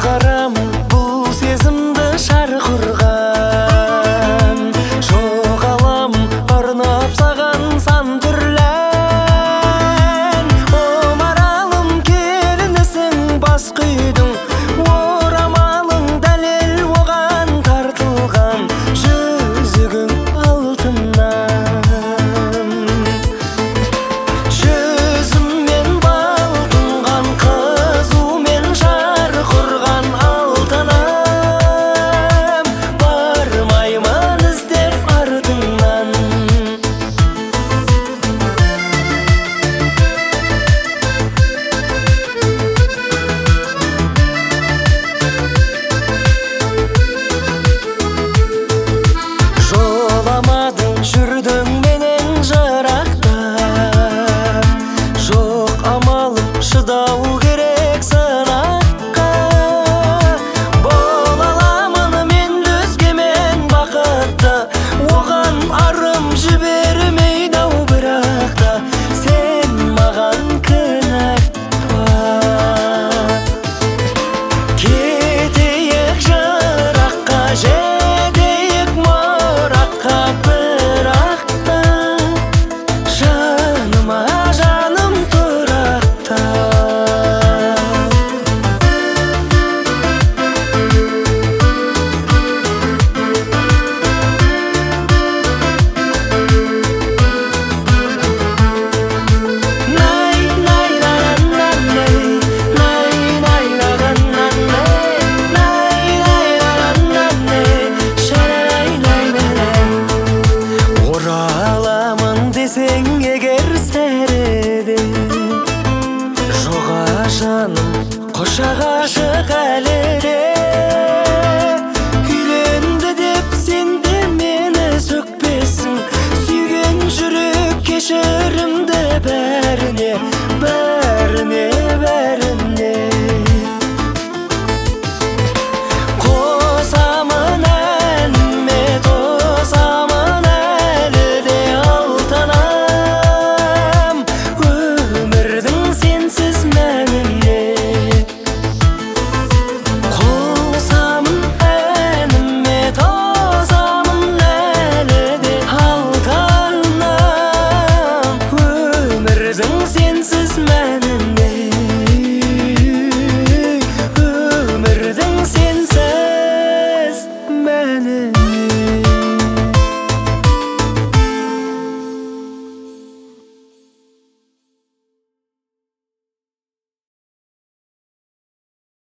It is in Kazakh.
доғарамын бұл сезімді шарқ ұрған. Жоғаламын арнап саған сан түрлән. Омаралым келінісің бас күйдің, орамалың дәлел оған тартылған. Жүзігің алтыннан, жүзіммен балқынған, қызумен жарқ ұрған алтыным. Бармаймын іздеп артыңнан. Жоламадың, жүрдің менен жырақта. Жоқ амалым, шыдау керек сынаққа. Бола аламын мен өзгемен бақытты, оған арым жібермей дау бірақта. Сен маған кінәлтпа. Кетейік жыраққа, жетейік мұратқа, бірақта. Жаныма жаным тұрақта. Най, най, най, най, най, най, най, най, ораламын десең егер сәреде, жоға жаным қош ғашық әлі де.